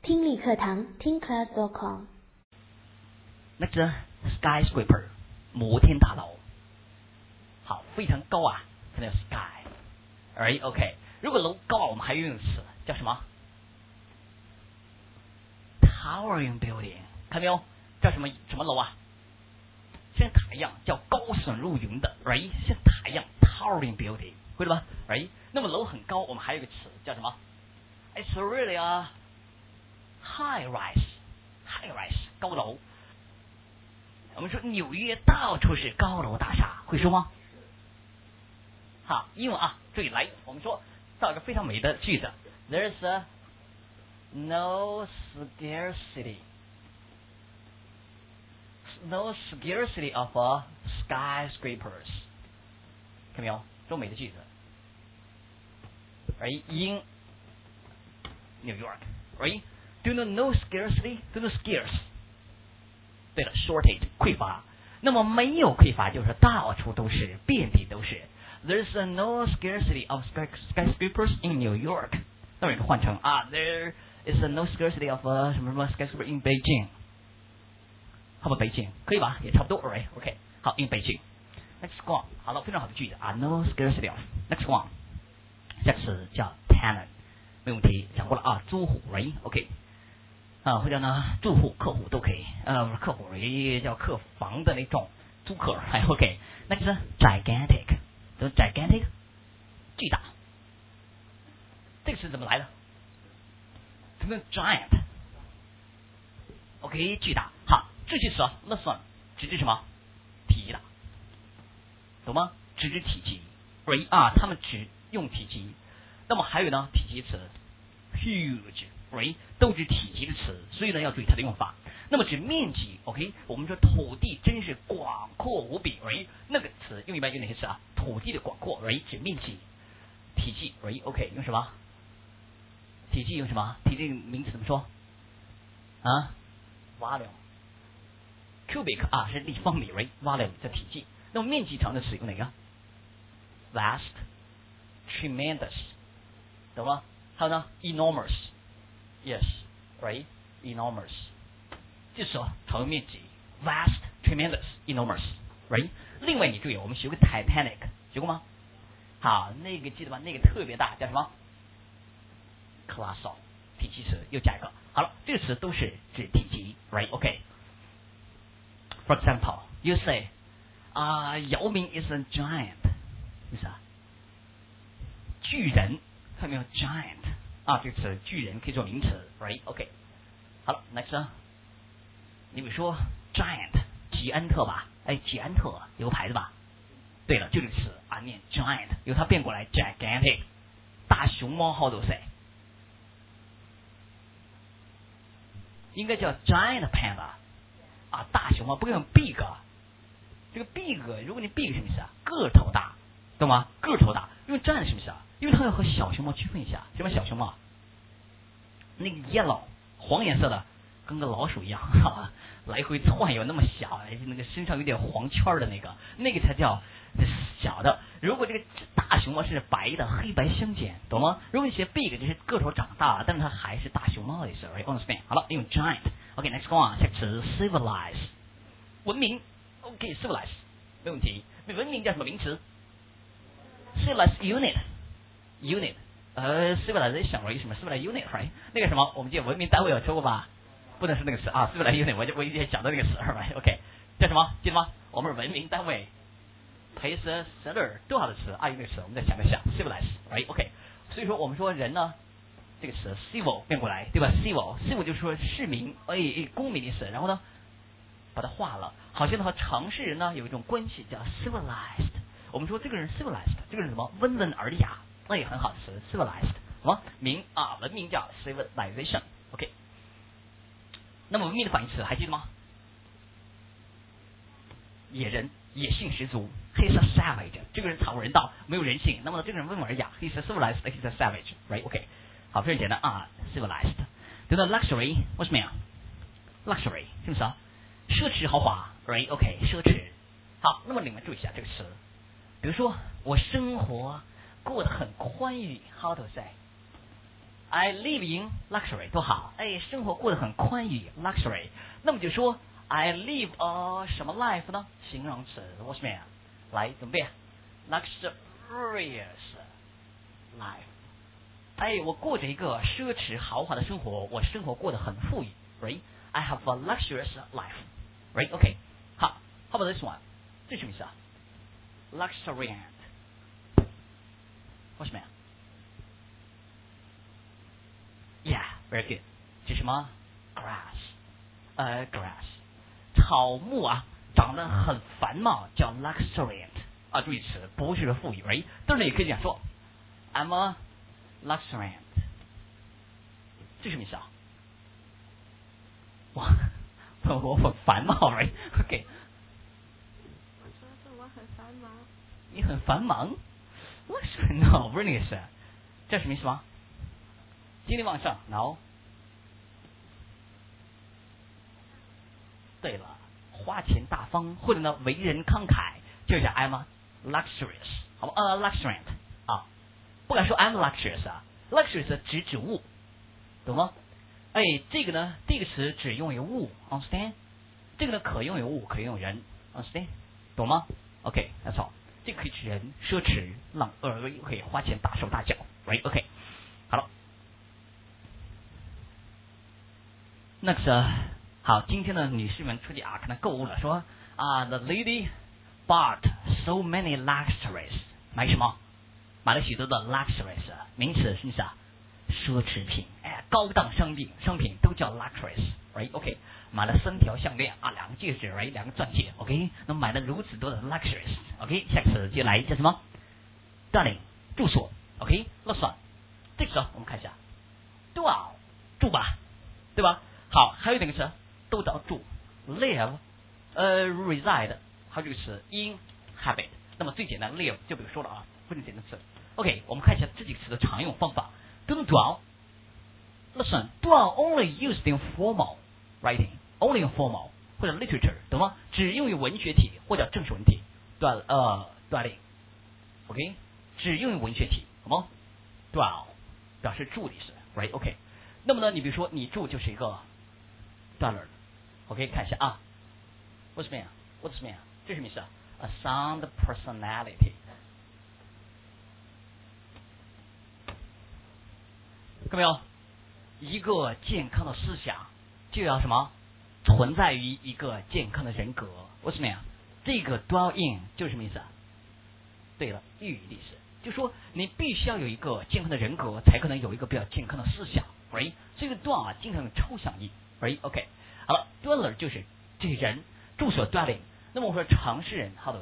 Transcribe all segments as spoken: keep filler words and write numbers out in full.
听力课堂听 class dot com。 那这 skyscraper 摩天大楼，好，非常高啊，它叫 sky， 而 OK。如果楼高，我们还有一种词叫什么 ？towering building， 看到没有？叫什么什么楼啊？像塔一样，叫高耸入云的 ，right？ 像塔一样 towering building， 会了吧 ？right？ 那么楼很高，我们还有一个词叫什么 ？It's really a high rise，high rise 高楼。我们说纽约到处是高楼大厦，会说吗？好，英文啊，注意来，我们说造一个非常美的句子 ，There's a no scarcity, no scarcity of a skyscrapers， 看没有？多美的句子。Right in New York, right? Do you know no scarcity? Do you know scarce? 对了 ，shortage 匮乏。那么没有匮乏，就是到处都是，遍地都是。There's a no scarcity of skyscrapers in New York。那么也可以换成啊 ，There is a no scarcity of a 什么什么 skyscraper in Beijing。好吧，北京可以吧？也差不多 ，right？ OK， 好 ，in Beijing。Next one， 好了，非常好的句子啊 ，no scarcity of。Next one， 下次叫 tenant， 没问题，讲过了啊，租户 ，right？OK。啊，或者呢，住户、客户都可以，呃，客户也叫客房的那种租客，还 OK。那就是 gigantic， 都 gigantic， 巨大。这个词怎么来的？什么 giant？OK， 巨大。好，这些词啊 ，this one 指指什么？体积大，懂吗？指指体积 ，right 啊，他们只用体积。那么还有呢，体积词 huge。right 都指体积的词，所以呢要注意它的用法。那么指面积 ，OK， 我们说土地真是广阔无比 ，right 那个词用一般用哪些词啊？土地的广阔 ，right 指面积，体积 ，right OK 用什么？体积用什么？体积名词怎么说？啊 ，volume，cubic 啊是立方米 ，right volume 叫体积。那么面积长的词用哪个 ？vast，tremendous， 懂吗？还有呢 ，enormous。Yes, right, enormous， 就是说常用面积 vast, tremendous, enormous, right？ 另外你注意，我们学过 Titanic， 学过吗？好，那个记得吧？那个特别大，叫什么 ？colossal， 体积词又加一个。好了，这个词都是指体积 ，right? OK。For example, you say, 啊、uh, ，姚明 is a giant， 意思啊？巨人，看到没有 ？giant。啊，这个词巨人可以做名词 ，right？ OK， 好了 ，next， 你比如说 giant， 吉安特吧，哎，吉安特有个牌子吧？对了，就这个词啊，念 giant， 由它变过来 gigantic， 大熊猫好多岁，应该叫 giant panda， 啊，大熊猫不用 big， 这个 big， 如果你 big 什么意思啊？个头大，懂吗？个头大，因为 giant 什么意思啊？因为它要和小熊猫区分一下，什么小熊猫？那个 yellow 黄颜色的，跟个老鼠一样，哈哈，来回窜悠那么小，那个身上有点黄圈的那个，那个才叫小的。如果这个大熊猫是白的，黑白相间，懂吗？如果你写 big， 就是个头长大了，但是它还是大熊猫的意思 ，right？ understand？ 好了，用 giant。OK，next one， 下词 civilize， 文明。OK，civilize， 没问题。那文明叫什么名词 ？civilize unit，unit。呃 civilization 为什么 civilization unit right 那个什么，我们记得文明单位有说过吧？不能是那个词啊 civilization unit， 我就我一直想到那个词 right OK 叫什么？记得吗？我们是文明单位 place settler 多好的词啊，用那个词我们再想一想 civilize right OK。所以说我们说人呢，这个词 civil 变过来对吧 civil civil 就是说市民哎哎公民的意思，然后呢把它化了，好像和常世人呢有一种关系叫 civilized。我们说这个人 civilized， 这个人什么温文尔雅。那也很好的词 ，civilized， 什么名啊？文明叫 civilization，OK。那么文明的反义词还记得吗？野人，野性十足 ，he's a savage， 这个人惨无人道，没有人性。那么这个人温文尔雅 ，he's a civilized，he's a savage，right？OK， 好，非常简单啊 ，civilized。对了 ，luxury， 为什么呀 ？luxury 是不是啊？奢侈豪华 ，right？OK， 奢侈。好，那么你们注意一下这个词，比如说我生活过得很宽裕 ，how to say？ I live in luxury 多好，哎，生活过得很宽裕 luxury。那么就说 I live a 什么 life 呢？形容词 what's mean？ 来准备 luxurious life。哎，我过着一个奢侈豪华的生活，我生活过得很富裕 ，right？ I have a luxurious life，right？ OK， 好 ，How about this one？ 这什么意思啊 ？Luxuriant， what's mean？ Yeah, very good。这什么 ？Grass， 呃、uh, ，grass， 草木啊，长得很繁茂，叫 luxuriant 啊，注意词，不是富裕 ，right？ 当然也可以讲说 ，I'm a luxuriant， 这什么意思啊？哇，我我很繁茂 ，right？OK。 我说是我很繁忙。 你很繁忙？我说 no， 不是那个意思，这什么意思吗？精力旺盛 ，no。对了，花钱大方，或者呢为人慷慨，就是 I'm a luxurious， 好吧？呃、uh, ，luxuriant 啊，不敢说 I'm luxurious 啊 ，luxurious 指指物，懂吗？哎，这个呢，这个词只用于物 ，understand？ 这个呢可用于物，可用于人 ，understand？ 懂吗 ？OK，that's all。这个可以指人，奢侈、浪呃可以花钱大手大脚 ，right？OK，、okay. 好了。那个好，今天的女士们出去啊，可能购物了，说啊 ，the lady bought so many luxuries， 买什么？买了许多的 luxuries， 名词是不是啊？奢侈品，哎，高档商品，商品都叫 luxuries，right？OK， 买了三条项链啊，两个戒指 ，right？ 两个钻戒 ，OK， 那么买了如此多的 luxuries，OK， 下次就来叫什么 ？Darling， 住所 ，OK， 那算，这个时候我们看一下 ，dwell， 住吧，对吧？好，还有哪个词？都叫住 ，live， 呃 ，reside， 还有这个词 inhabit。那么最简单 live 就比如说了啊，非常简单的词。OK， 我们看一下这几个词的常用方法。dwell， listen， dwell only used in formal writing，only in formal 或者 literature， 懂吗？只用于文学体或者正式文体。dwell， 呃 ，dwelling，OK， 只用于文学体，好吗 ？dwell 表示住的意思 ，right？OK， 那么呢，你比如说你住就是一个 dweller，OK， 看一下啊 ，what's mean？What's mean？ 这是什么意思啊 ？A sound personality。看到没有？一个健康的思想就要什么？存在于一个健康的人格。为什么呀？这个 dwell in 就是什么意思啊？对了，寓意的意思，就说你必须要有一个健康的人格，才可能有一个比较健康的思想。right？ 这个 dwell 啊，经常有抽象意。right？OK， 好了 ，dweller 就是这些人住所 dwelling。那么我说常识人 how to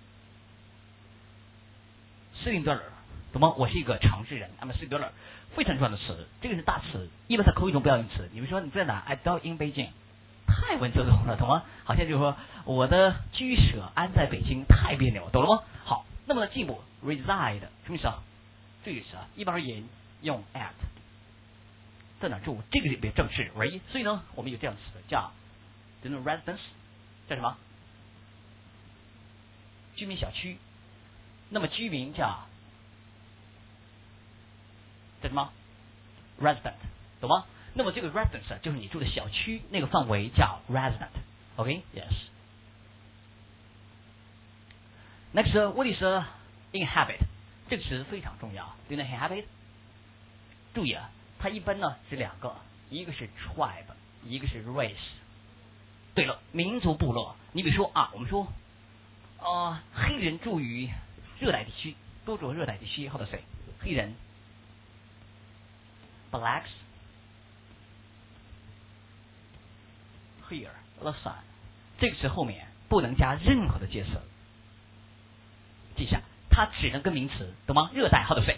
say？sitting dweller， 懂吗？我是一个常识人 ，I'm a sitting dweller。非常重要的词，这个是大词，一般在口语中不要用词。你比如说你在哪 ？I dwell in Beijing， 太文绉绉了，懂吗？好像就是说我的居舍安在北京，太别扭，懂了吗？好，那么呢进一步 reside 什么意思啊？这个意思啊，一般而言用 at， 在哪住？这个也比较正式 ，right？ 所以呢，我们有这样的词叫 residence， 叫什么？居民小区。那么居民叫叫什么 ？resident， 懂吗？那么这个 residence 就是你住的小区那个范围叫 resident。OK，yes。Next， what is inhabit？ 这个词非常重要。对呢 ，inhabit。注意啊，它一般呢是两个，一个是 tribe， 一个是 race。对了，民族部落。你比如说啊，我们说，呃，黑人住于热带地区，多住热带地区，或者谁？黑人。Blacks here listen， 这个词后面不能加任何的介词，记下，它只能跟名词，懂吗？热带 how to say？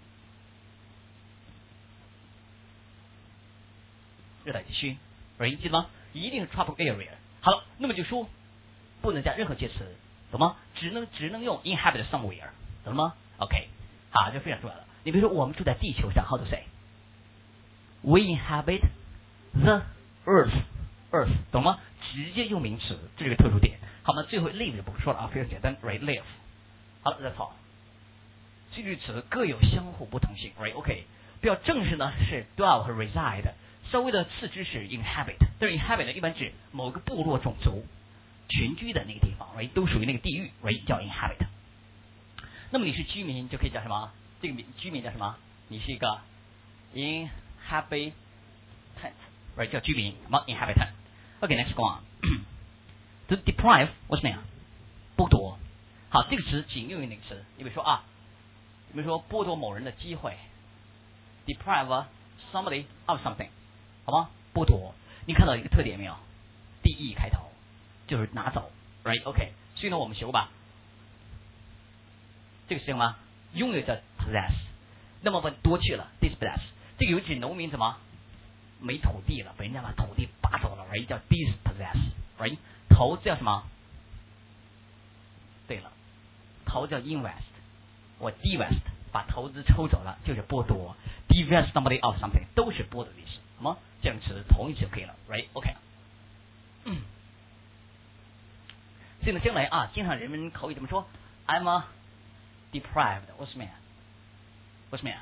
热带地区 ，right？ 记得吗？一定是 tropical area。好了，那么就说不能加任何介词，懂吗？只能只能用 inhabit somewhere， 懂了吗 ？OK， 好，这非常重要了。你比如说我们住在地球上 how to say？We inhabit the earth， earth 懂吗？直接用名词，这是个特殊点。好，那最后 live 就不说了啊，非常简单 ，right live。好了 ，that's all。这句词各有相互不同性 ，right？OK，、okay. 比较正式呢是 dwell 和 reside， 稍微的次之是 inhabit， 但是 inhabit 一般指某个部落种族群居的那个地方 ，right 都属于那个地域 ，right 叫 inhabit。那么你是居民就可以叫什么？这个居民叫什么？你是一个 inhabitant， right 叫居民，什么 inhabitant。OK，next、okay, go on 。to deprive 我什么呀？剥夺。好，这个词仅用于哪个词？你比如说啊，比如说剥夺某人的机会 ，deprive somebody of something， 好吗？剥夺。你看到一个特点没有 ？de 开头，就是拿走 ，right OK。所以呢，我们学过吧？这个是什么？拥有叫 possess， 那么问夺去了 dispossess。这个有指农民怎么没土地了，被人家把土地拔走了 ，right 叫 dispossess，right 投叫什么？对了，投叫 invest， 我 divest 把投资抽走了，就是剥夺 divest somebody of something 都是剥夺的意思，好吗？这样词同义词就可以了 ，right OK。嗯，所以呢，将来啊，经常人们口语怎么说 ？I'm a deprived， 我什么呀？我什么呀？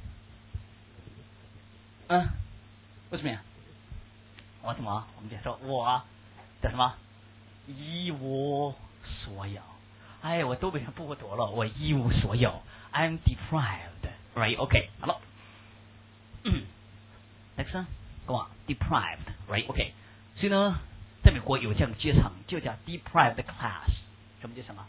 嗯，为什么呀？我怎么？我们讲说我叫什么？一无所有。哎，我都被人剥夺了，我一无所有。I'm deprived，right？ OK， 好了。嗯 ，next one，go on，deprived，right？ OK。所以呢，在美国有这样的阶层，就叫 deprived class。什么阶层啊？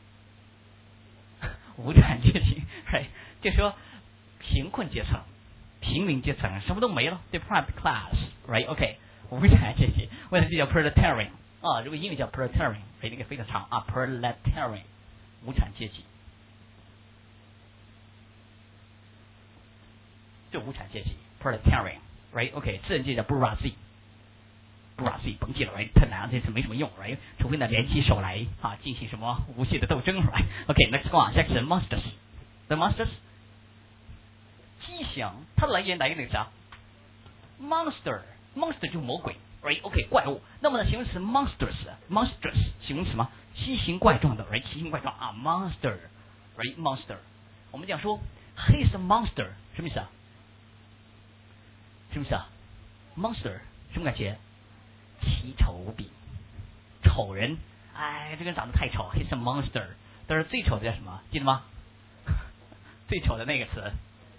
无产阶级 ，right？ 就说贫困阶层。平民阶层什么都没了 ，deprived class，right？ OK， 无产阶级，为什么叫 proletarian 啊？如果英语叫 proletarian， 那个非常长啊 ，proletarian， 无产阶级，就无产阶级 proletarian，right？ OK， 自然界叫 bourgeoisie，bourgeoisie 甭记了 ，right？ 太难，这次没什么用 ，right？ 除非呢联起手来啊，进行什么无限的斗争 ，right？OK，next one， 下一个是 monsters，the monsters。畸形，它来源来源那个啥 ，monster，monster 就是魔鬼 ，right？ OK， 怪物。那么呢，形容词 monsters，monsters 形容词吗？奇形怪状的 ，right？ 奇形怪状啊 ，monster，right？monster， 我们讲说 ，he's a monster， 什么意思啊？什么意思啊 ？monster 什么感觉？奇丑无比，丑人，哎，这个人长得太丑 ，he's a monster。但是最丑的叫什么？记得吗？最丑的那个词。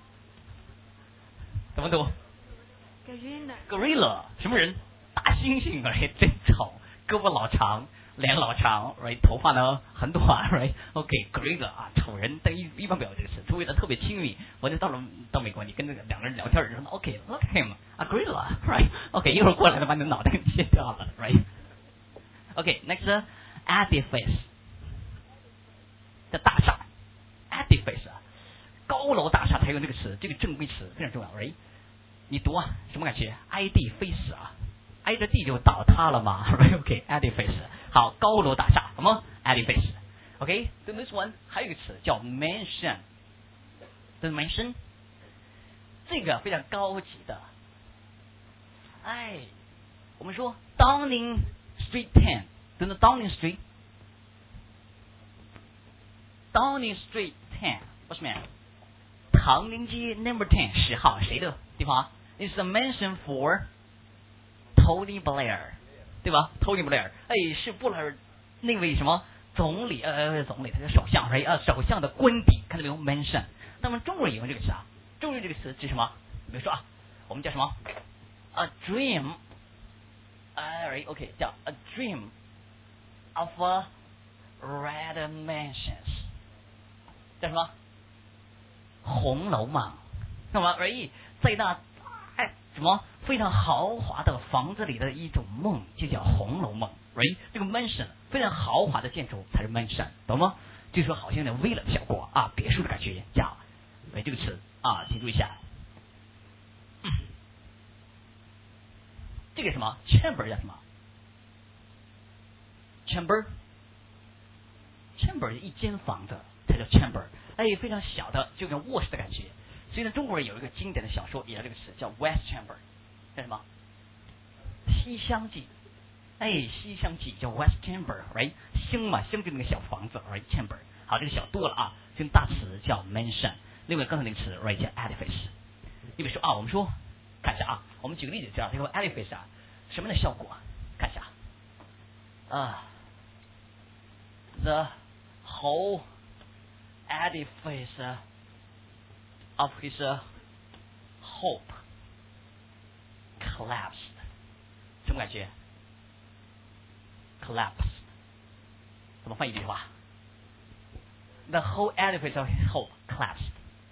怎么读 ？Gorilla， 什么人？大猩猩 ，right？ 真丑，胳膊老长，脸老长 ，right？ 头发呢很短 ，right？OK，gorilla、okay, 啊，丑人，但一一般不要这个词，除非他特别亲密。我就到了到美国，你跟那个两个人聊天，人说 OK，look、okay, him， 啊 ，gorilla，right？OK，、okay, 一会儿过来他把你的脑袋给切掉了 ，right？OK，next、okay, edifice， 叫大厦 ，edifice 啊。高楼大厦才用这个词，这个正规词非常重要 ，right？ 你读啊，什么感觉？挨地飞死啊，挨着地就倒塌了嘛 ，right？OK，edifice，、okay, 好，高楼大厦，什么 edifice？OK，so、okay, this one 还有一个词叫 mansion，the mansion， 这个非常高级的，哎，我们说 Downing Street ten， 真的 Downing Street，Downing Street ten， 我什么呀？唐宁街 Number ten 十号谁的地方 ？It's a mansion for Tony Blair， 对吧 ？Tony Blair， 哎，是布莱尔那位什么总理呃总理，他是首相，哎啊首相的官邸，看到没有 ？mansion。那么中国人也用这个词啊，中国人这个词指什么？比如说啊，我们叫什么 ？A dream， 哎 ，OK， 叫 a dream of a red mansions， 叫什么？红楼梦，那么而已，在那哎什么非常豪华的房子里的一种梦，就叫红楼梦。right？ 这个 mansion 非常豪华的建筑才是 mansion， 懂吗？就说好像有点 villa 的效果啊，别墅的感觉，叫哎这个词啊，请注意一下。嗯、这个什么 chamber 叫什么 ？chamber，chamber 一间房子才叫 chamber。哎，非常小的，就跟卧室的感觉。所以呢，中国人有一个经典的小说，也叫这个词，叫 West Chamber， 叫什么？西厢记。哎，西厢记叫 West Chamber，right？ 厢嘛，厢就那个小房子 ，right chamber。好，这个小多了啊。这个大词叫 mansion， 另外刚才那个词 ，right 叫 edifice。 你比如说啊，我们说看一下啊，我们举个例子，这样这个 edifice 啊，什么样的效果？看一下啊、uh, ，the whole edifice of his hope collapsed， 什么感觉 ？collapse 怎么翻译这句话 ？The whole edifice of his hope collapsed。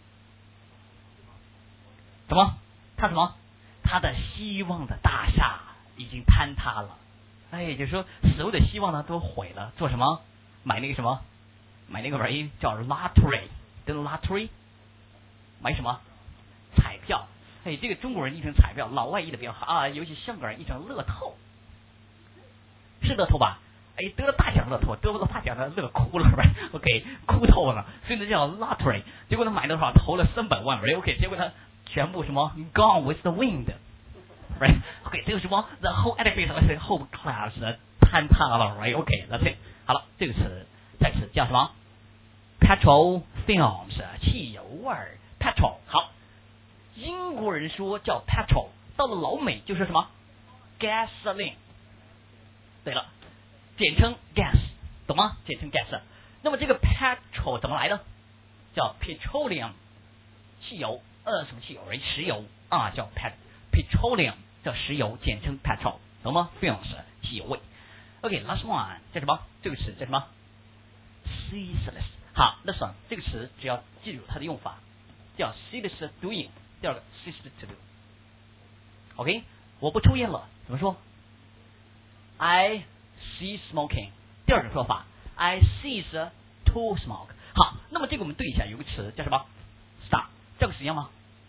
怎么？他什么？他的希望的大厦已经坍塌了。哎，就是说所有的希望呢都毁了。做什么？买那个什么？买那个玩意叫 lottery， 跟 lottery 买什么？彩票。哎，这个中国人译成彩票，老外译的比较好啊，尤其香港人译成乐透，是乐透吧？哎，得了大奖乐透，得不到大奖的乐哭了呗 ，OK， 哭透了，所以呢叫 lottery。结果他买的话投了三百万，OK， 结果他全部什么 gone with the wind，right？ OK， 这个什么 the whole edifice of the whole class 坍塌了 ，right？ OK，that's it。好了，这个词，这个词叫什么 ？petrol films， 汽油味儿 ，petrol。好，英国人说叫 petrol， 到了老美就说什么 gasoline。对了。简称 gas， 懂吗？简称 gas。那么这个 petrol 怎么来的？叫 petroleum， 汽油，呃，什么汽油？石油啊，叫 pet petroleum， 叫石油，简称 petrol， 懂吗 ？Films 汽油味。OK，last one 叫什么？这个词叫什么 ？ceaseless。好 ，last one 这个词只要记住它的用法，叫 ceaseless doing。第二个 ceaseless to do。OK， 我不抽烟了，怎么说 ？I cease smoking。第二种说法 ，I cease to smoke。好，那么这个我们对一下，有个词叫什么 ？stop， 这个词一样吗？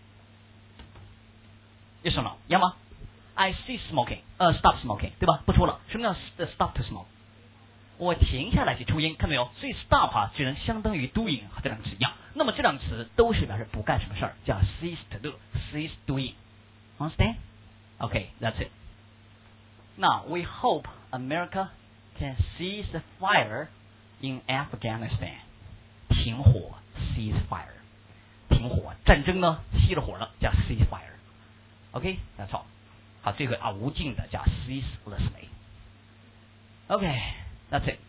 有什么一样吗 ？I cease smoking， 呃、uh, ，stop smoking， 对吧？不抽了。什么叫 stop to smoke？ 我停下来去抽烟，看到没有？所以 stop 啊，只能相当于 doing 和这两个词一样。那么这两个词都是表示不干什么事儿，叫 cease to do，cease doing。Understand？ OK，that's it。Now we hope America can cease the fire in Afghanistan。停火 cease fire， 停火，战争呢熄了火了，叫 cease fire。OK，that's all。好，这个啊无尽的叫 ceaselessly。OK，that's it。